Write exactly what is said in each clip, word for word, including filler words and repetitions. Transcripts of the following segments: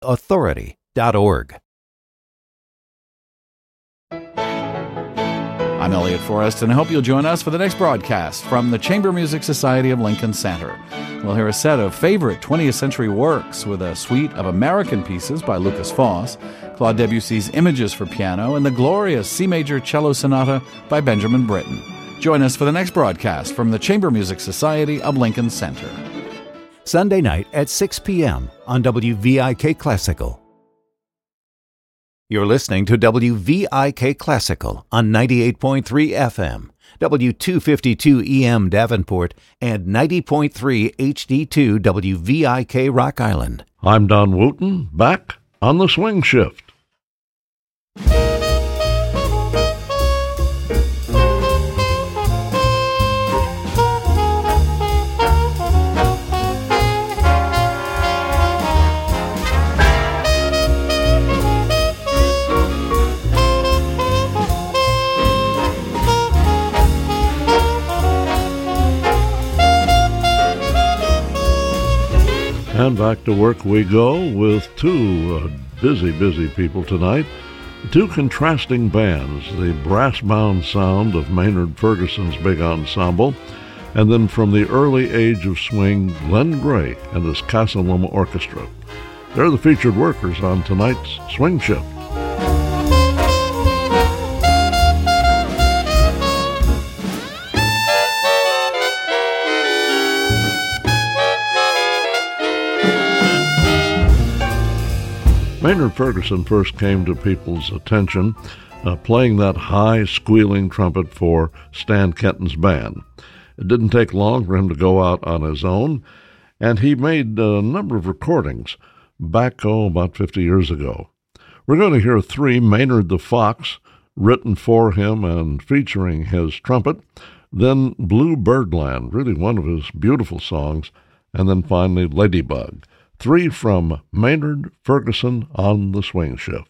authority dot org. I'm Elliot Forrest, and I hope you'll join us for the next broadcast from the Chamber Music Society of Lincoln Center. We'll hear a set of favorite twentieth century works with a suite of American pieces by Lucas Foss, Claude Debussy's Images for Piano, and the glorious C Major Cello Sonata by Benjamin Britten. Join us for the next broadcast from the Chamber Music Society of Lincoln Center. Sunday night at six p.m. on W V I K Classical. You're listening to W V I K Classical on ninety-eight point three F M, W two fifty-two E M Davenport, and ninety point three H D two W V I K Rock Island. I'm Don Wooten, back on the Swing Shift. And back to work we go with two uh, busy, busy people tonight. Two contrasting bands, the brass-bound sound of Maynard Ferguson's big ensemble, and then from the early age of swing, Glenn Gray and his Casa Loma Orchestra. They're the featured workers on tonight's Swing Shift. Maynard Ferguson first came to people's attention uh, playing that high, squealing trumpet for Stan Kenton's band. It didn't take long for him to go out on his own, and he made a number of recordings back, oh, about fifty years ago. We're going to hear three, Maynard the Fox, written for him and featuring his trumpet, then Blue Birdland, really one of his beautiful songs, and then finally Ladybug. Three from Maynard Ferguson on the Swing Shift.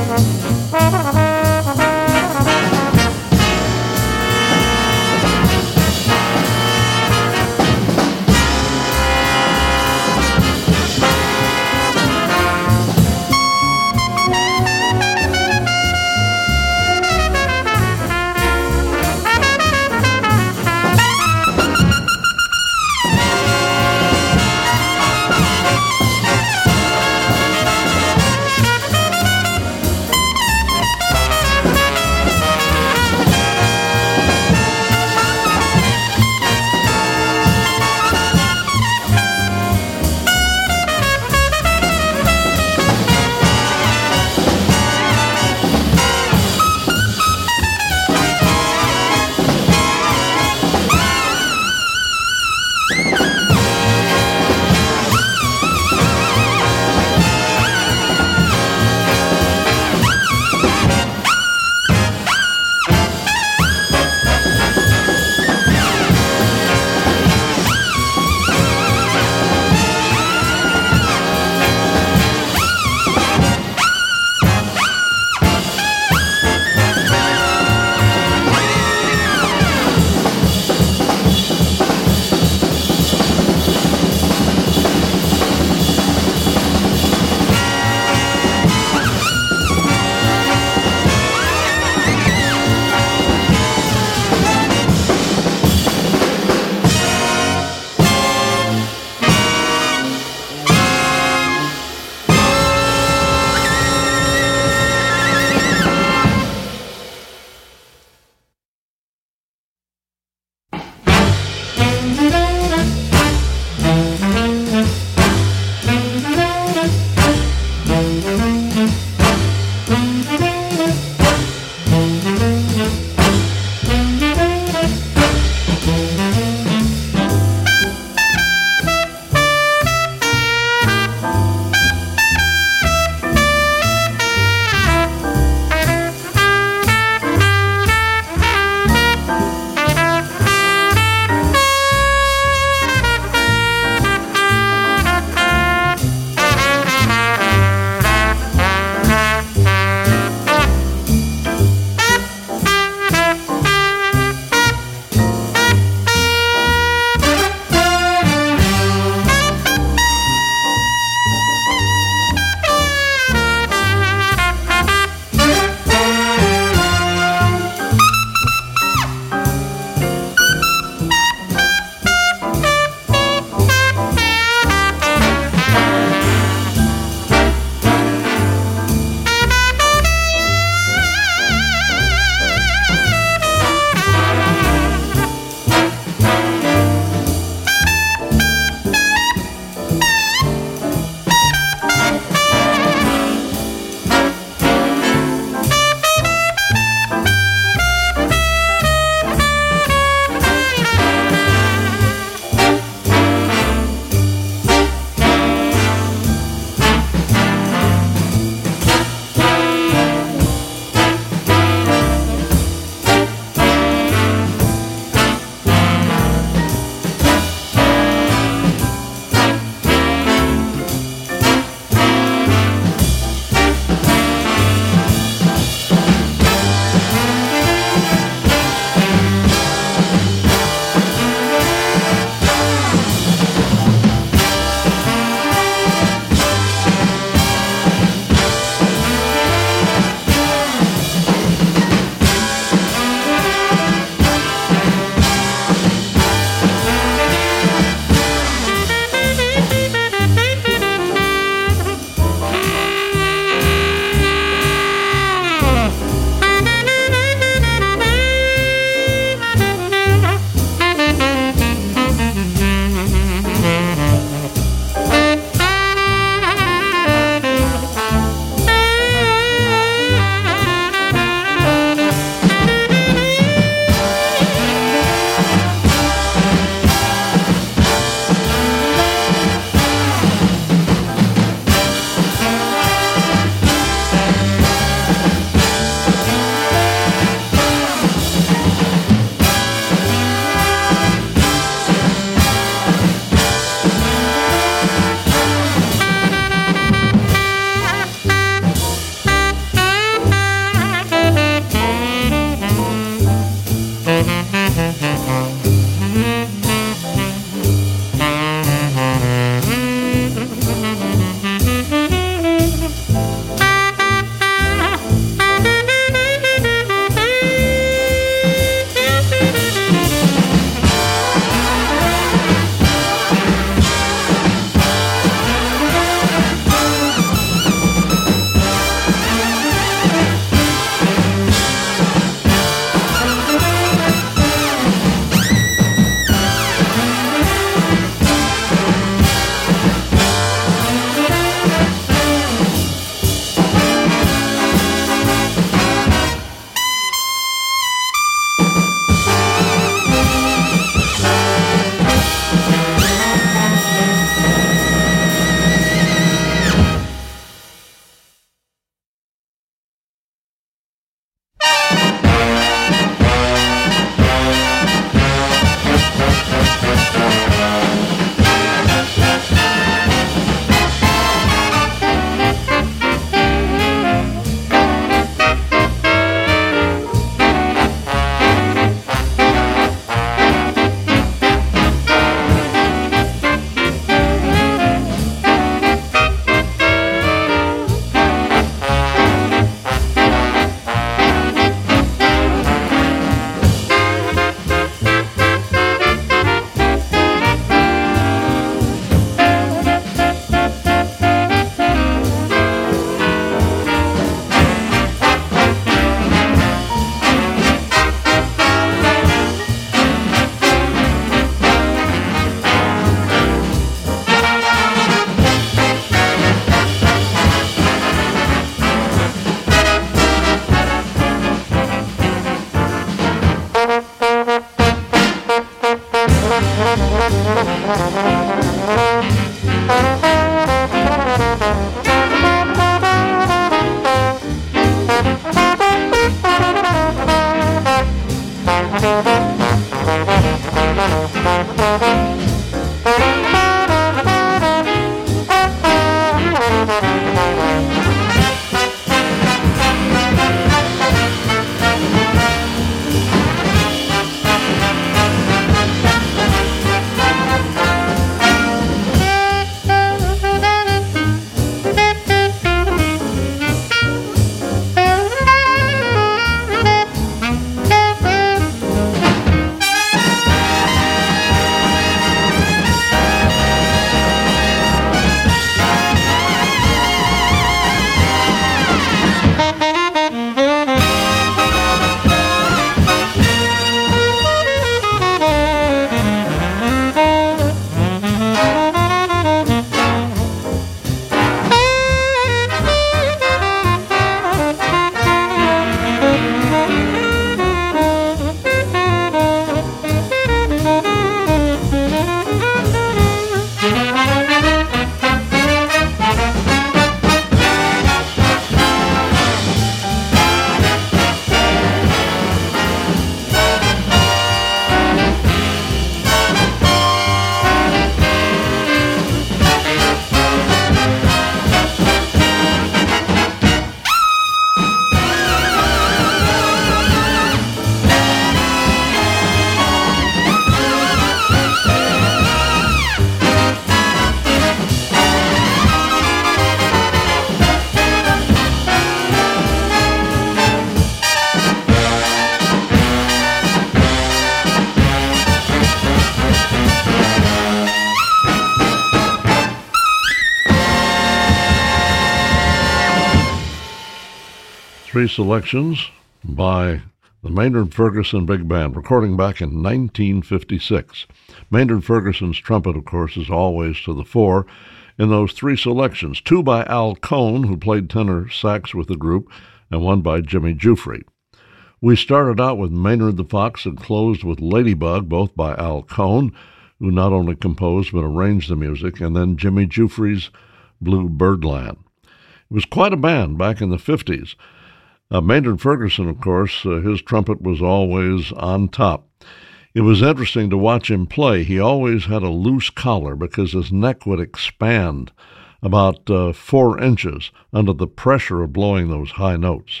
Three selections by the Maynard Ferguson Big Band, recording back in nineteen fifty-six. Maynard Ferguson's trumpet, of course, is always to the fore in those three selections, two by Al Cohn, who played tenor sax with the group, and one by Jimmy Giuffre. We started out with Maynard the Fox and closed with Ladybug, both by Al Cohn, who not only composed but arranged the music, and then Jimmy Giuffre's Blue Birdland. It was quite a band back in the fifties. Uh, Maynard Ferguson, of course, uh, his trumpet was always on top. It was interesting to watch him play. He always had a loose collar because his neck would expand about uh, four inches under the pressure of blowing those high notes.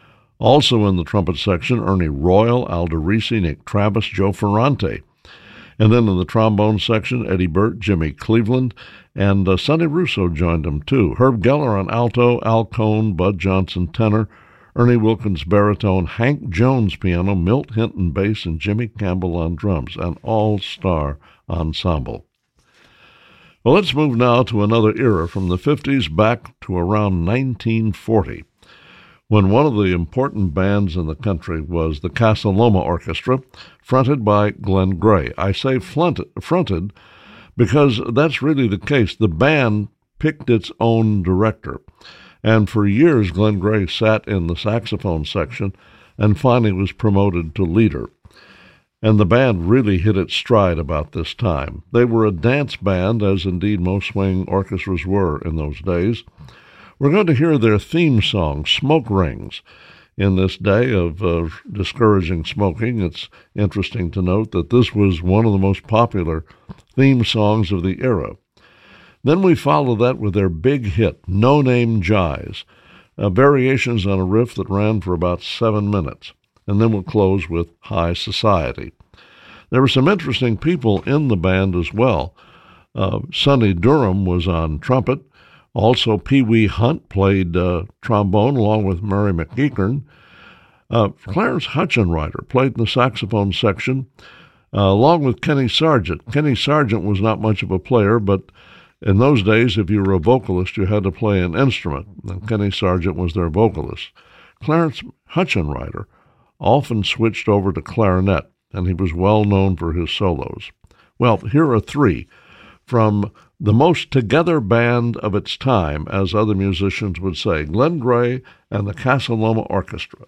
Also in the trumpet section, Ernie Royal, Al DeRisi, Nick Travis, Joe Ferrante. And then in the trombone section, Eddie Burt, Jimmy Cleveland, and uh, Sonny Russo joined him too. Herb Geller on alto, Al Cohn, Bud Johnson tenor, Ernie Wilkins baritone, Hank Jones piano, Milt Hinton bass, and Jimmy Campbell on drums, an all-star ensemble. Well, let's move now to another era from the fifties back to around nineteen forty, when one of the important bands in the country was the Casa Loma Orchestra, fronted by Glenn Gray. I say fronted, fronted because that's really the case. The band picked its own director. And for years, Glenn Gray sat in the saxophone section and finally was promoted to leader. And the band really hit its stride about this time. They were a dance band, as indeed most swing orchestras were in those days. We're going to hear their theme song, Smoke Rings. In this day of uh, discouraging smoking, it's interesting to note that this was one of the most popular theme songs of the era. Then we follow that with their big hit, No Name Jives, uh, variations on a riff that ran for about seven minutes. And then we'll close with High Society. There were some interesting people in the band as well. Uh, Sonny Durham was on trumpet. Also, Pee Wee Hunt played uh, trombone along with Murray McEachern. Uh, Clarence Hutchenreiter played in the saxophone section uh, along with Kenny Sargent. Kenny Sargent was not much of a player, but in those days, if you were a vocalist, you had to play an instrument, and Kenny Sargent was their vocalist. Clarence Hutchenreiter often switched over to clarinet, and he was well known for his solos. Well, here are three from the most together band of its time, as other musicians would say, Glenn Gray and the Casa Loma Orchestra.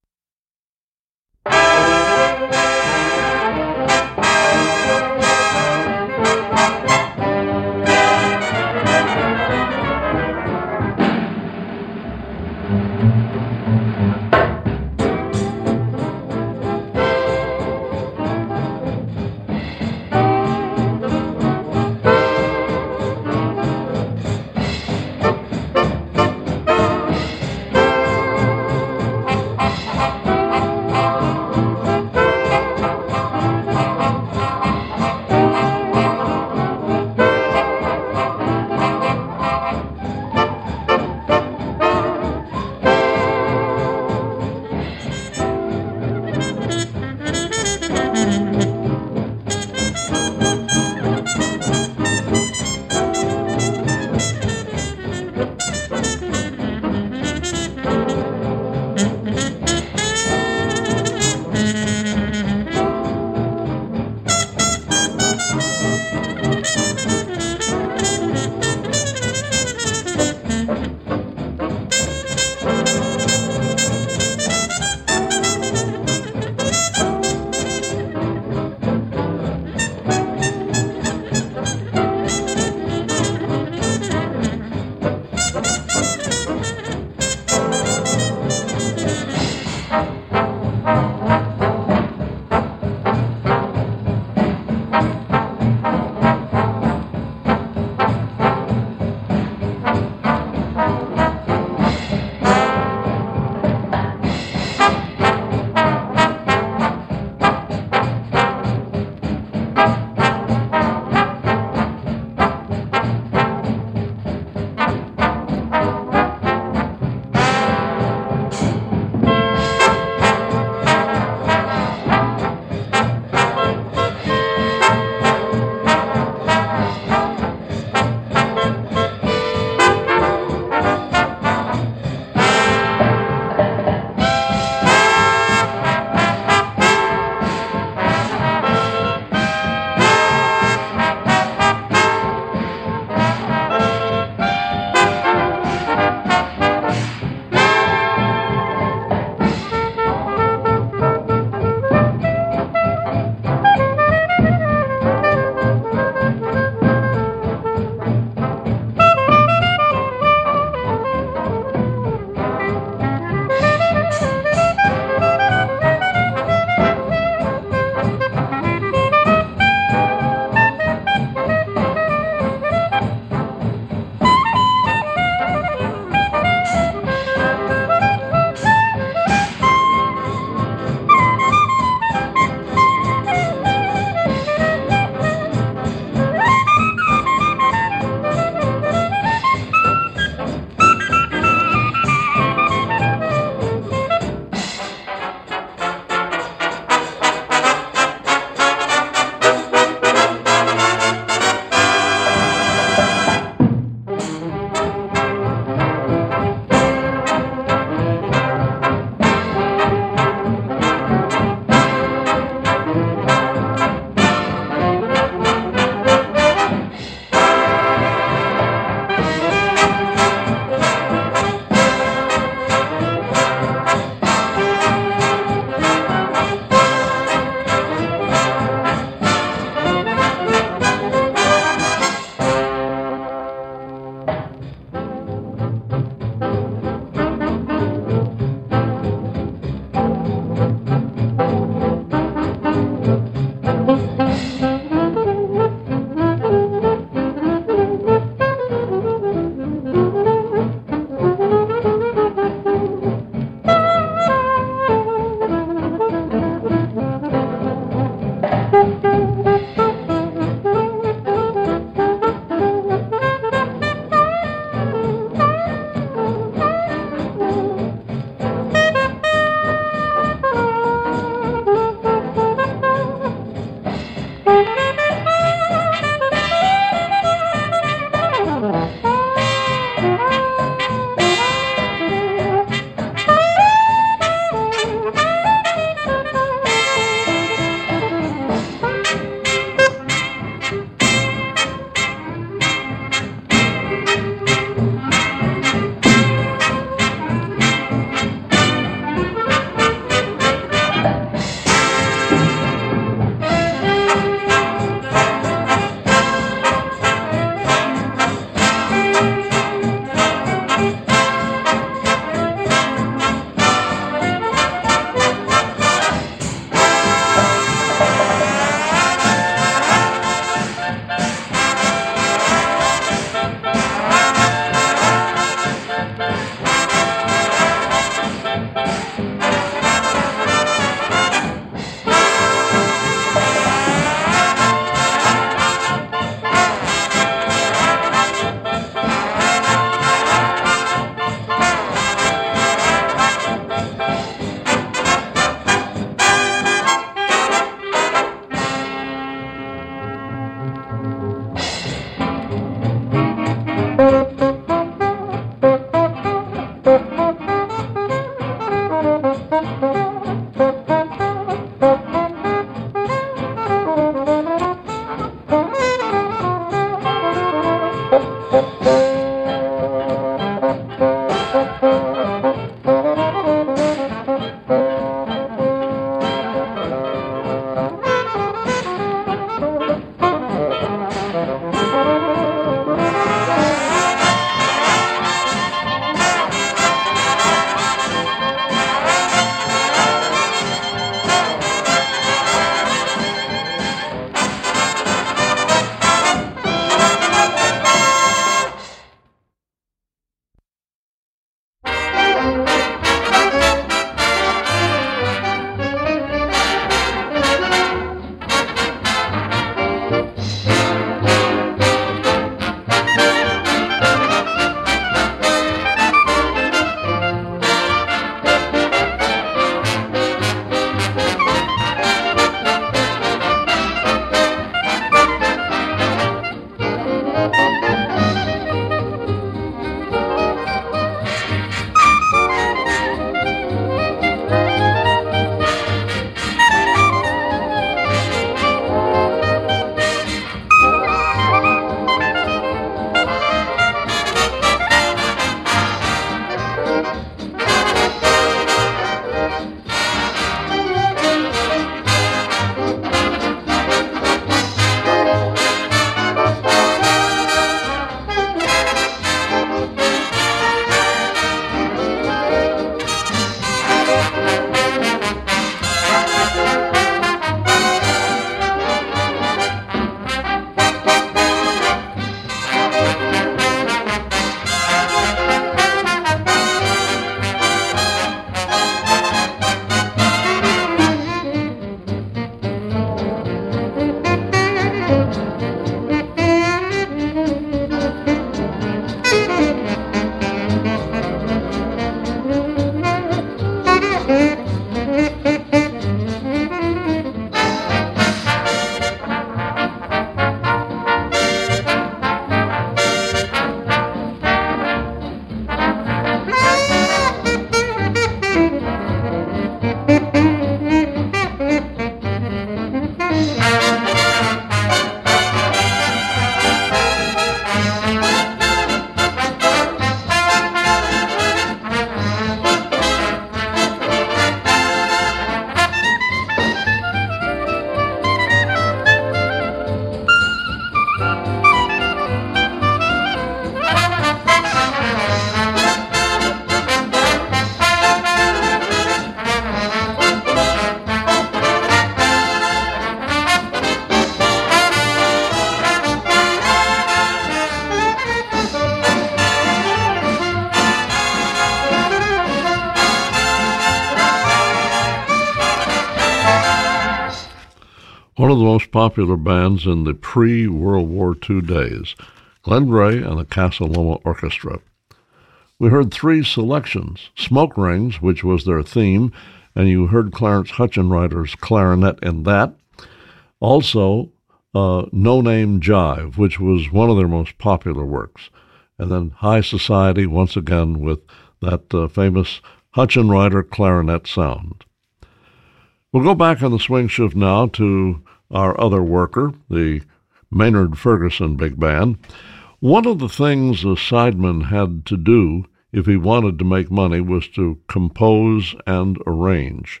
One of the most popular bands in the pre-World War Two days, Glenn Gray and the Casa Loma Orchestra. We heard three selections, Smoke Rings, which was their theme, and you heard Clarence Hutchinwriter's clarinet in that. Also, uh, No Name Jive, which was one of their most popular works. And then High Society, once again, with that uh, famous Hutchinwriter clarinet sound. We'll go back on the swing shift now to our other worker, the Maynard Ferguson Big Band. One of the things a sideman had to do if he wanted to make money was to compose and arrange.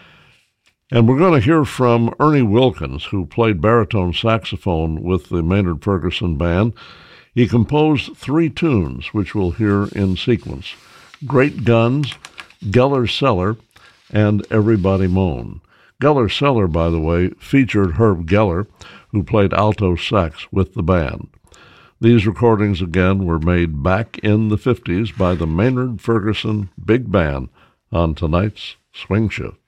And we're going to hear from Ernie Wilkins, who played baritone saxophone with the Maynard Ferguson Band. He composed three tunes, which we'll hear in sequence: Great Guns, Geller's Cellar, and Everybody Moan. Geller's Cellar, by the way, featured Herb Geller, who played alto sax with the band. These recordings, again, were made back in the fifties by the Maynard Ferguson Big Band on tonight's Swing Shift.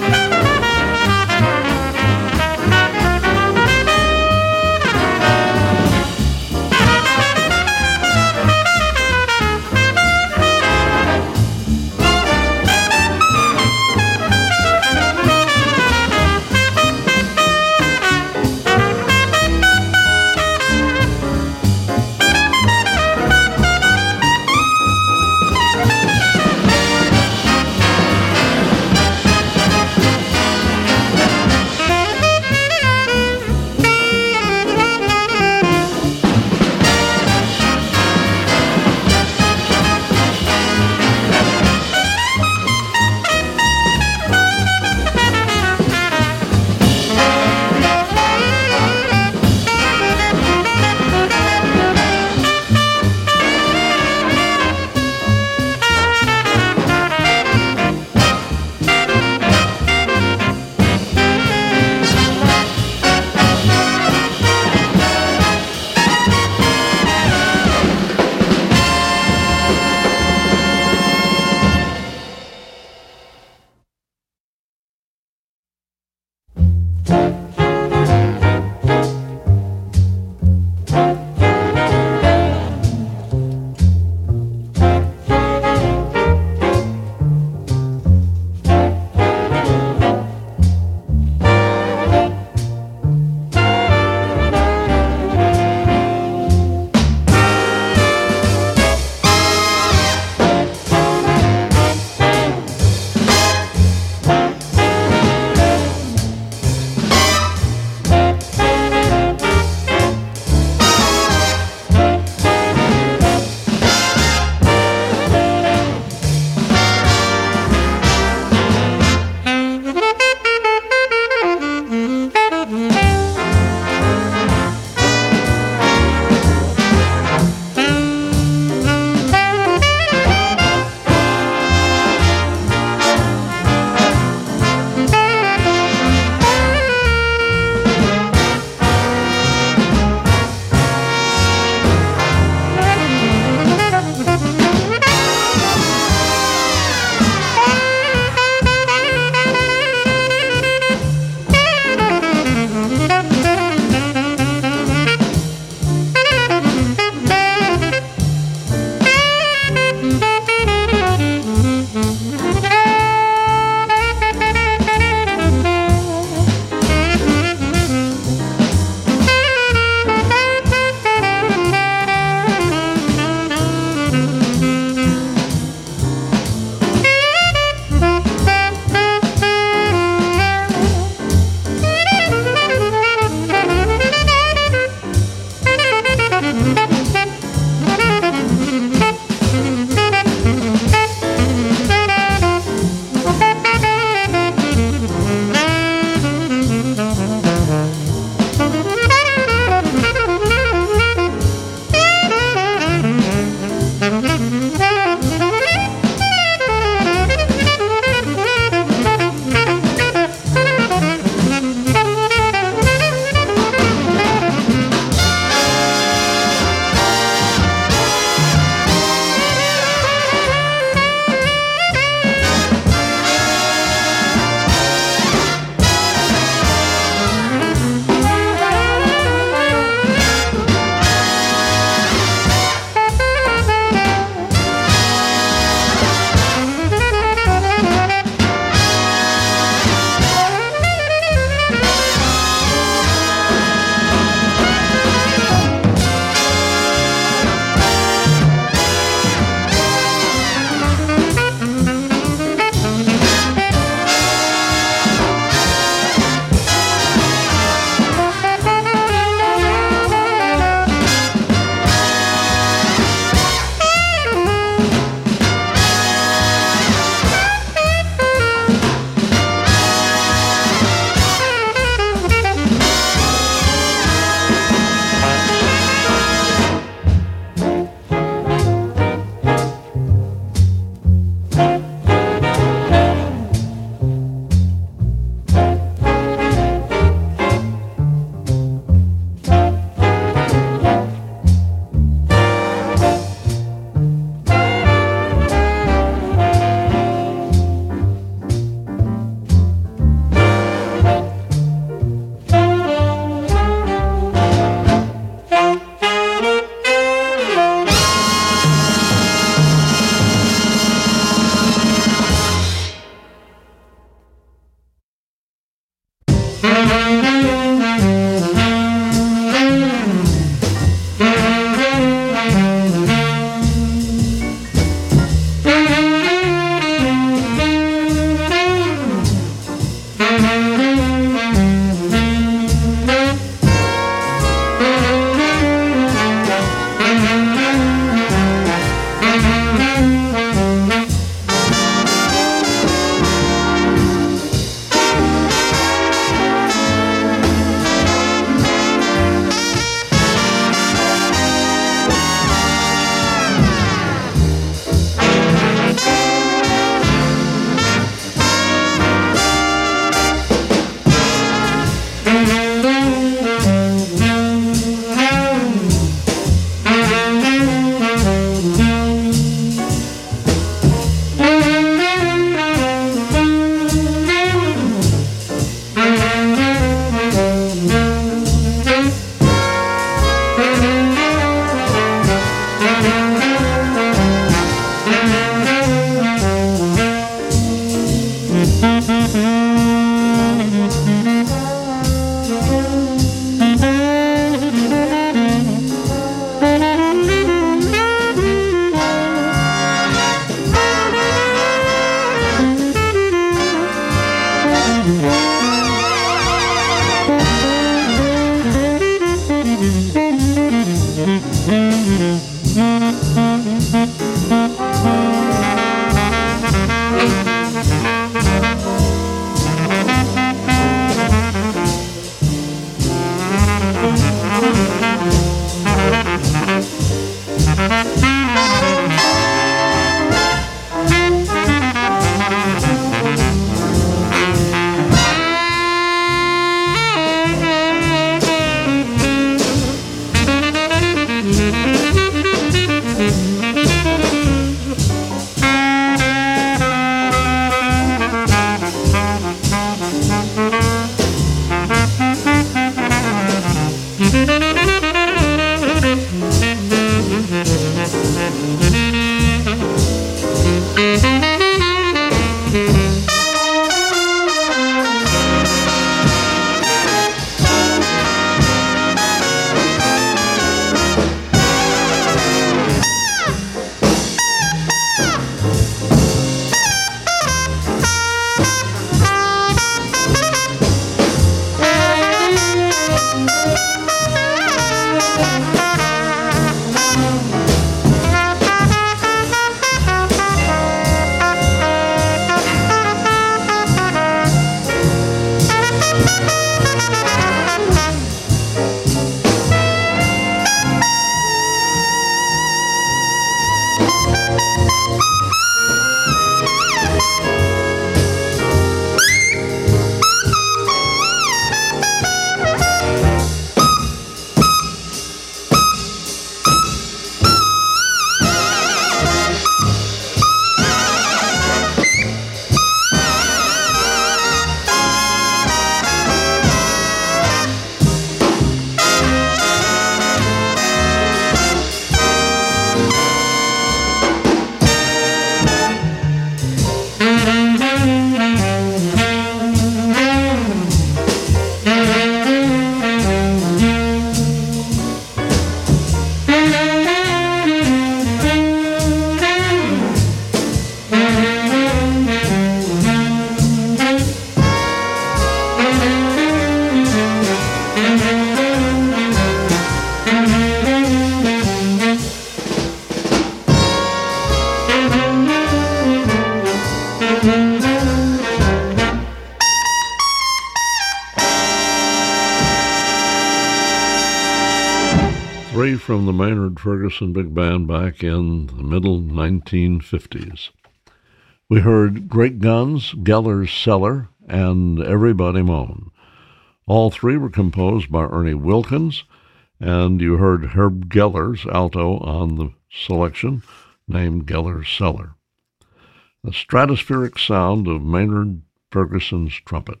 Three from the Maynard Ferguson Big Band back in the middle nineteen fifties. We heard Great Guns, Geller's Cellar, and Everybody Moan. All three were composed by Ernie Wilkins, and you heard Herb Geller's alto on the selection, named Geller's Cellar. The stratospheric sound of Maynard Ferguson's trumpet.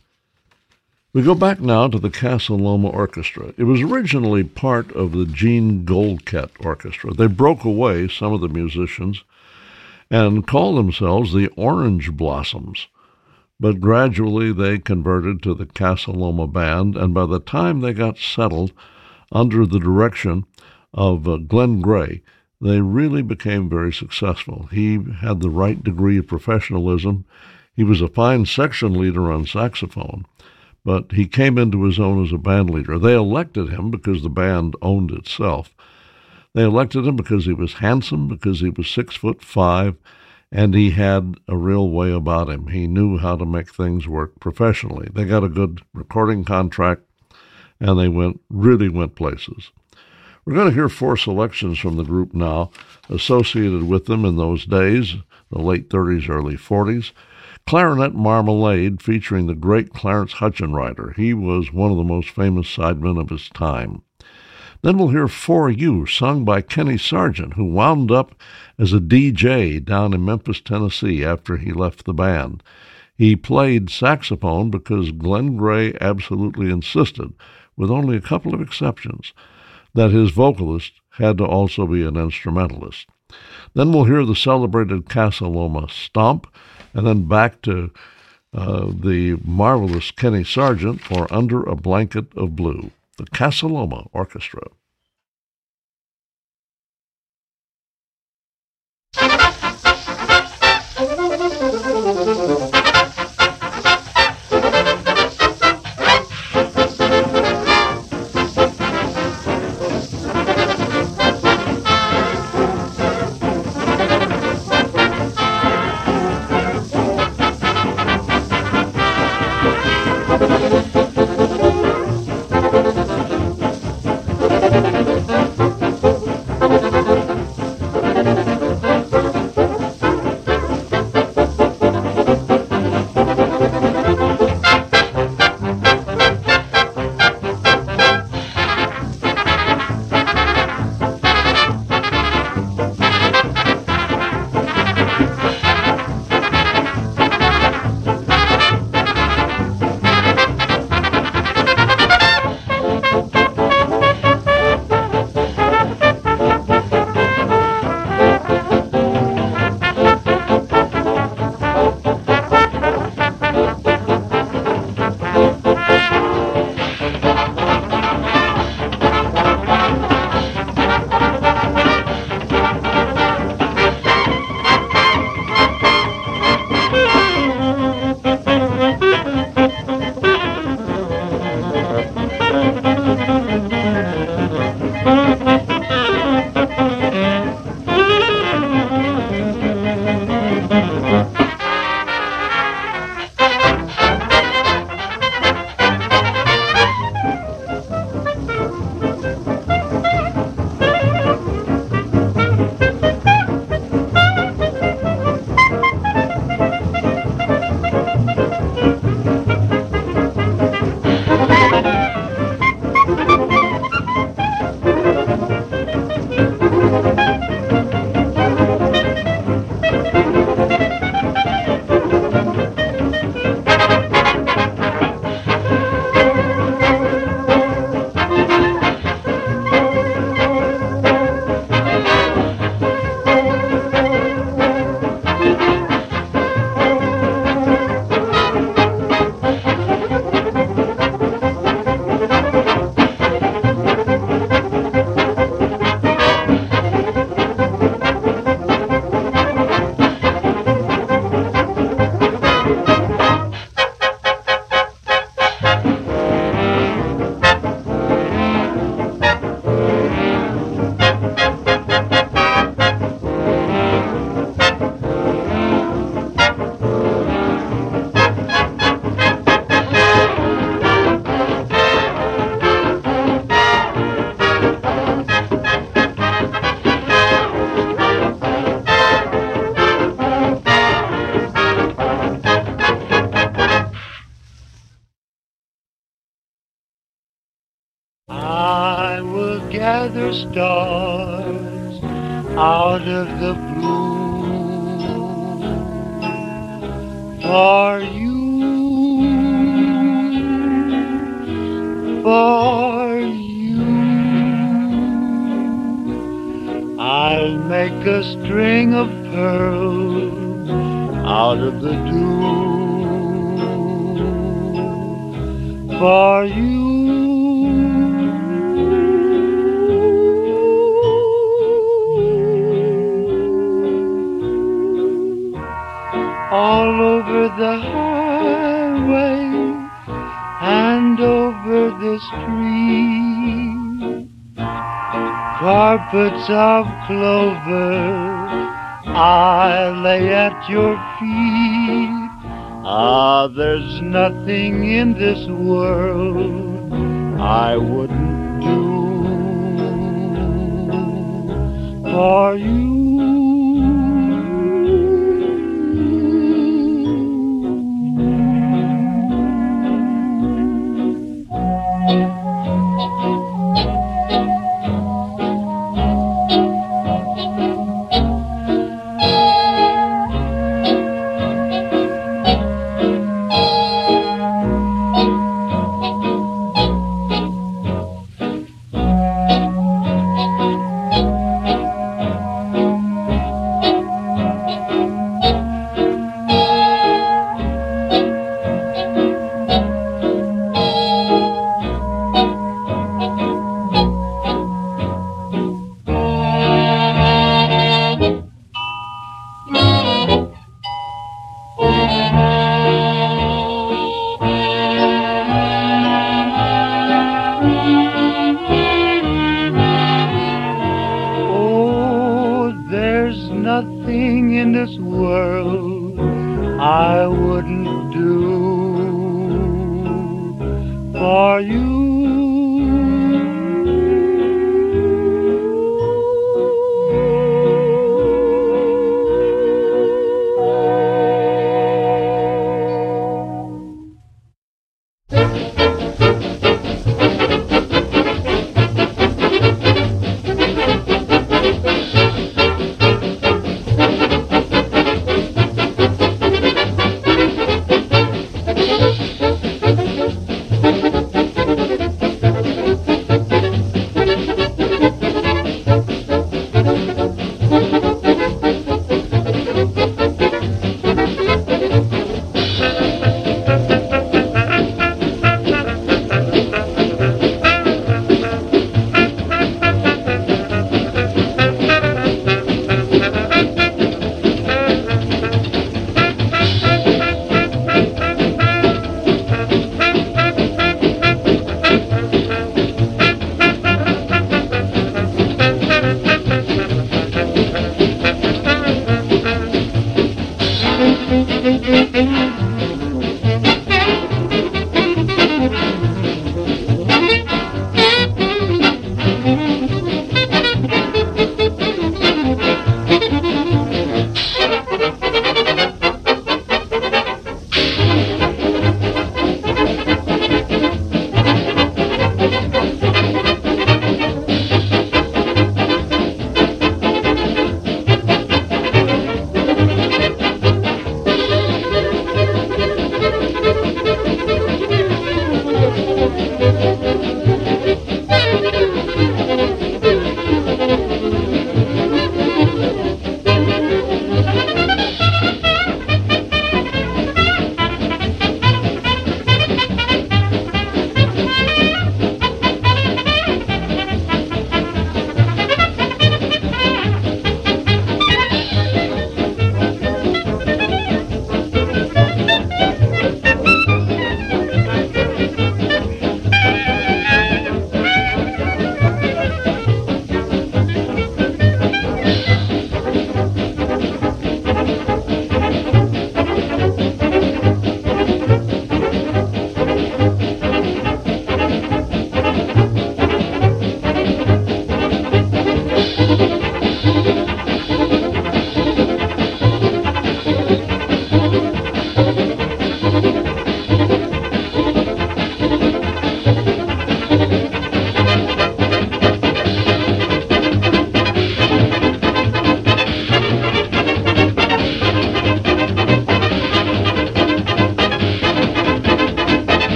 We go back now to the Casa Loma Orchestra. It was originally part of the Gene Goldkett Orchestra. They broke away, some of the musicians, and called themselves the Orange Blossoms. But gradually they converted to the Casa Loma Band, and by the time they got settled under the direction of uh, Glenn Gray, they really became very successful. He had the right degree of professionalism. He was a fine section leader on saxophone, but he came into his own as a band leader. They elected him because the band owned itself. They elected him because he was handsome, because he was six foot five, and he had a real way about him. He knew how to make things work professionally. They got a good recording contract, and they went really went places. We're going to hear four selections from the group now, associated with them in those days, the late thirties, early forties. Clarinet Marmalade, featuring the great Clarence Hutchinrider. He was one of the most famous sidemen of his time. Then we'll hear For You, sung by Kenny Sargent, who wound up as a D J down in Memphis, Tennessee, after he left the band. He played saxophone because Glenn Gray absolutely insisted, with only a couple of exceptions, that his vocalist had to also be an instrumentalist. Then we'll hear the celebrated Casa Loma Stomp, and then back to uh, the marvelous Kenny Sargent for Under a Blanket of Blue, the Casa Loma Orchestra. other stars out of the blue. For you, for you, I'll make a string of pearls out of the dew. For you, all over the highway and over the street, carpets of clover I lay at your feet. Ah, there's nothing in this world I wouldn't do for you. Nothing in this world I wouldn't do for you.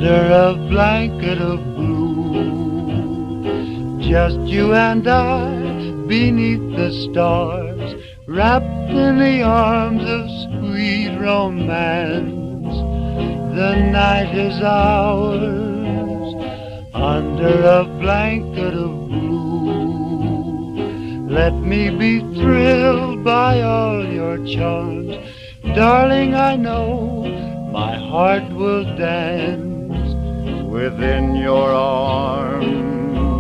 under a blanket of blue. Just you and I beneath the stars, wrapped in the arms of sweet romance. The night is ours under a blanket of blue. Let me be thrilled by all your charms. Darling, I know my heart will dance within your arms.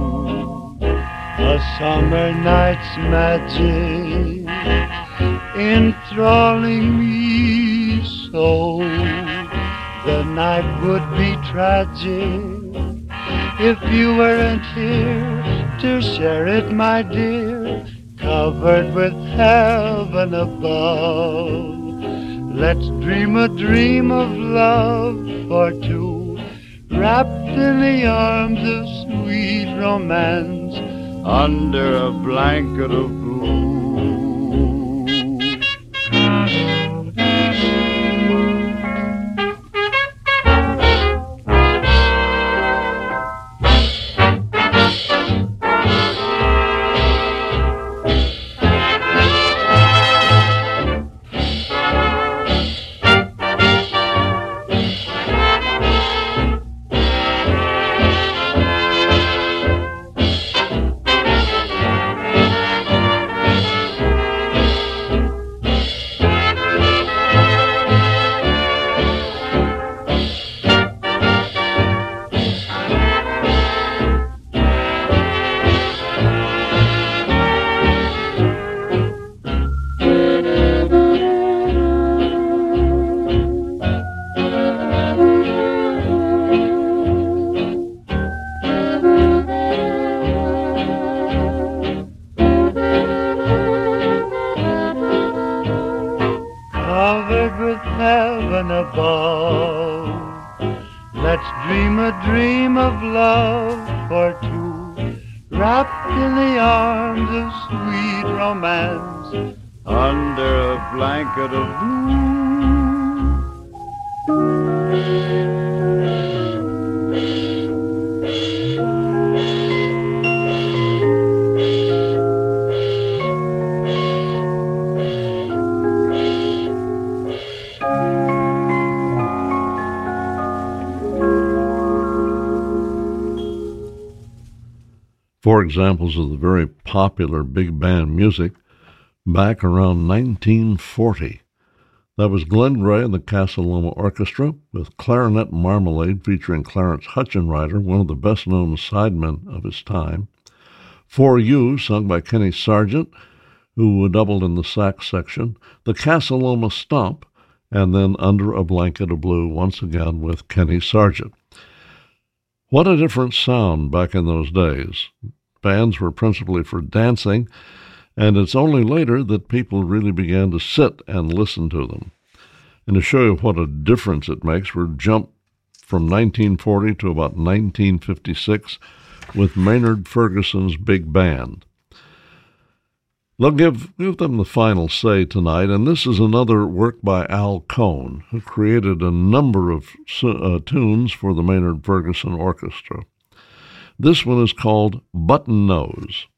A summer night's magic enthralling me so. The night would be tragic if you weren't here to share it, my dear, covered with heaven above. Let's dream a dream of love for two, wrapped in the arms of sweet romance, under a blanket of blue. Covered with heaven above, let's dream a dream of love for two, wrapped in the arms of sweet romance, under a blanket of blue. Four examples of the very popular big band music back around nineteen forty. That was Glenn Gray and the Casa Loma Orchestra with Clarinet Marmalade featuring Clarence Hutchinrider, one of the best-known sidemen of his time. For You, sung by Kenny Sargent, who doubled in the sax section. The Casa Loma Stomp, and then Under a Blanket of Blue, once again with Kenny Sargent. What a different sound back in those days. Bands were principally for dancing, and it's only later that people really began to sit and listen to them. And to show you what a difference it makes, we're jumped from nineteen forty to about nineteen fifty-six with Maynard Ferguson's big band. They'll give, give them the final say tonight, and this is another work by Al Cohn, who created a number of uh, tunes for the Maynard Ferguson Orchestra. This one is called Button Nose.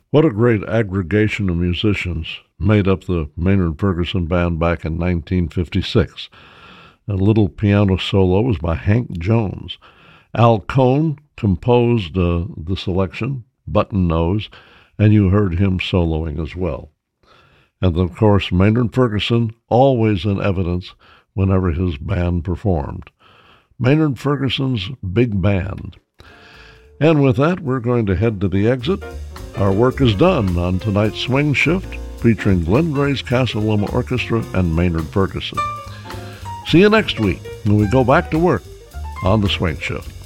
What a great aggregation of musicians made up the Maynard Ferguson Band back in nineteen fifty-six. A little piano solo was by Hank Jones. Al Cohn composed uh, the selection, Button Nose, and you heard him soloing as well. And of course, Maynard Ferguson always in evidence whenever his band performed. Maynard Ferguson's Big Band. And with that, we're going to head to the exit. Our work is done on tonight's Swing Shift, featuring Glen Gray's Casa Loma Orchestra and Maynard Ferguson. See you next week when we go back to work on the Swing Shift.